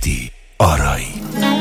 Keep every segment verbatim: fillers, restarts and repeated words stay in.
مهدی آرایی.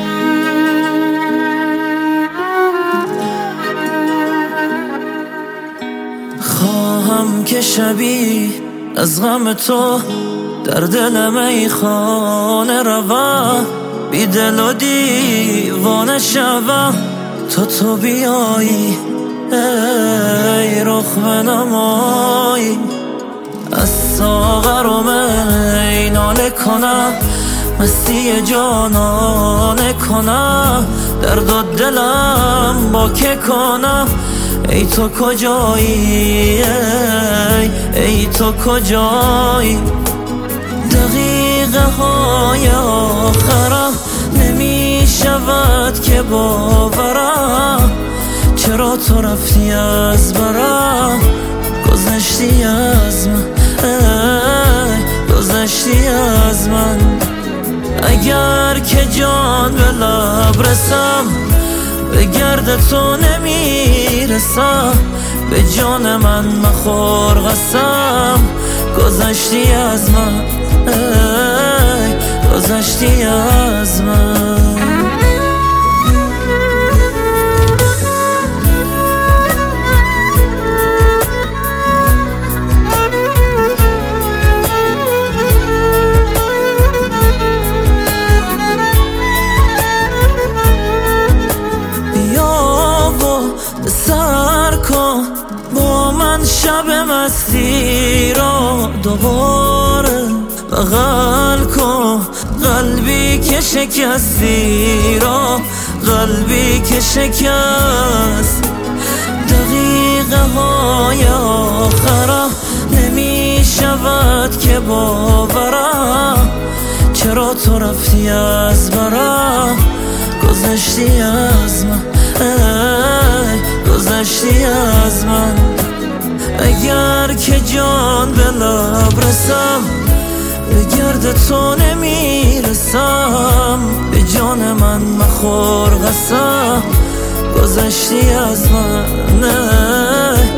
خواهم که شبی از غم تو در دلم ای خانه روم، بی دل و دیوانه شوم تا تو بیایی، ای رخ بنمایی. از ساغر و می ناله کنم، مستی جانانه کنم، درد و دلم با که کنم. ای تو کجایی، ای, ای تو کجایی. دقیقه های آخرم نمی شود که باورم، چرا تو رفتی از برم، گذشتی از من، ای گذشتی از من. اگر که جان به لب رسم، به گرد تو نمیرسم، به جان من مخور قسم، گذشتی از من، ای گذشتی از من. سر کن با من شب مستی را دوباره، بغل کن قلبی که شکستی را، قلبی که شکست. دقیقه های آخرم نمی شود که باورم، چرا تو رفتی از برم، گذشتی از من، ای گذشتی از من. اگر که جان به لب رسم، به گرد تو نمیرسم، به جان من مخور قسم، گذشتی از من، ای